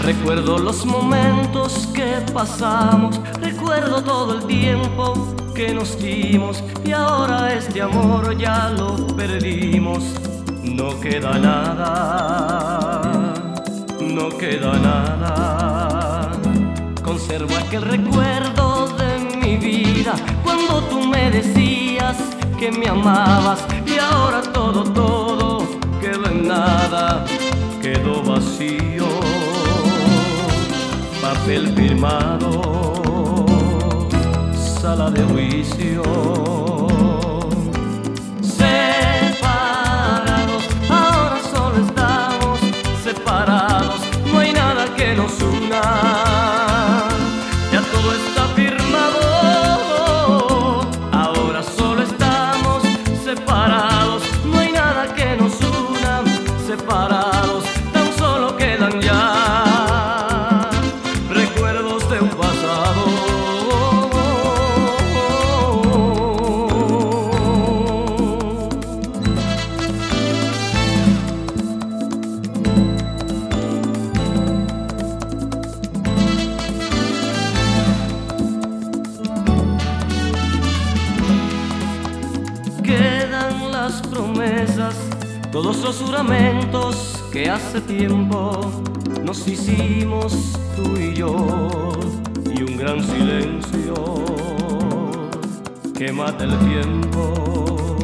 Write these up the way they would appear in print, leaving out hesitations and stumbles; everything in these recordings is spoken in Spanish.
Recuerdo los momentos que pasamos, recuerdo todo el tiempo que nos dimos, y ahora este amor ya lo perdimos. No queda nada, no queda nada. Conservo aquel recuerdo de mi vida, cuando tú me decías que me amabas, y ahora todo quedó en nada, quedó vacío. Papel firmado, sala de juicio. Separados, ahora solo estamos separados, no hay nada que nos una, ya todo está firmado. Ahora solo estamos separados, no hay nada que nos una, separados, tan solo quedan ya de un pasado. Quedan las promesas, todos los juramentos que hace tiempo nos hicimos tú y yo, y un gran silencio que mata el tiempo.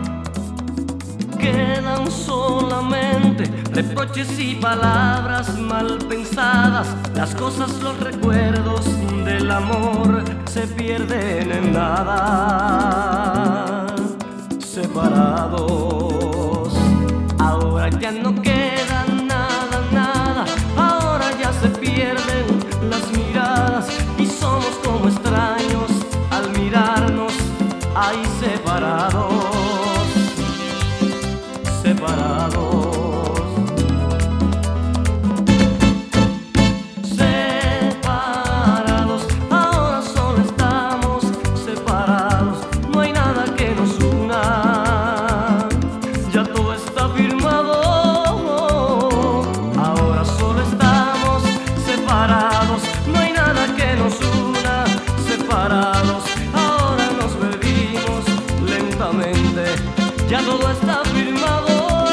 Quedan solamente reproches y palabras mal pensadas, las cosas, los recuerdos del amor se pierden en nada. Separados, ahora ya no queda nada, ahora ya se pierden las miradas y somos como extraños al mirarnos ahí separados, separados. Separados, ahora solo estamos separados, no hay nada que nos una, ya todo está firmado. Ahora solo estamos separados, no hay nada que nos una, separados, ahora nos perdimos lentamente, ya todo está firmado.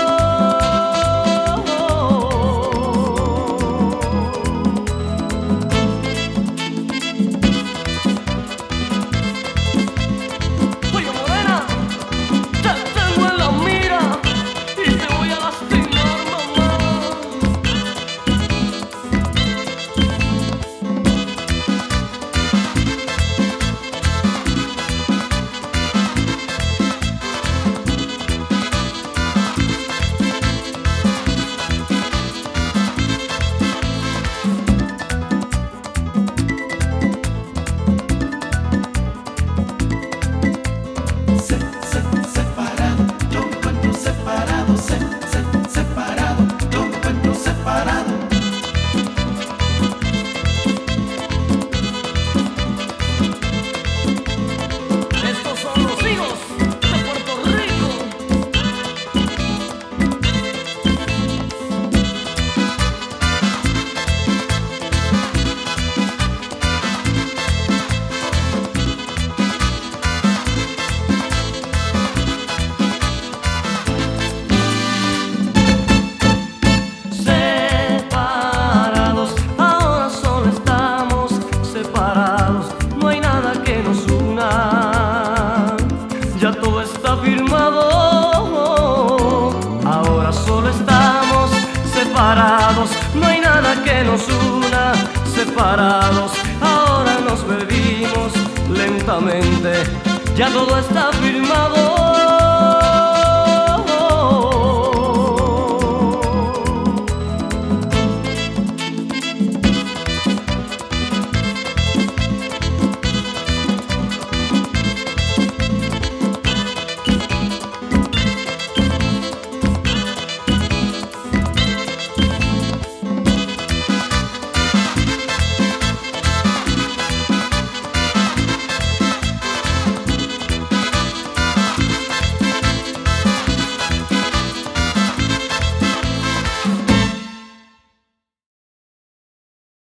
Oye, morena, te tengo en la mira y te voy a lastimar, mamá. Separado, yo me encuentro separado, separado, yo me encuentro separado. Estos son los hijos de Puerto Rico. Separados, ahora solo estamos separados, no hay nada que nos una, ya todo está firmado. Ahora solo estamos separados, no hay nada que nos una, separados, ahora nos perdimos lentamente, ya todo está firmado.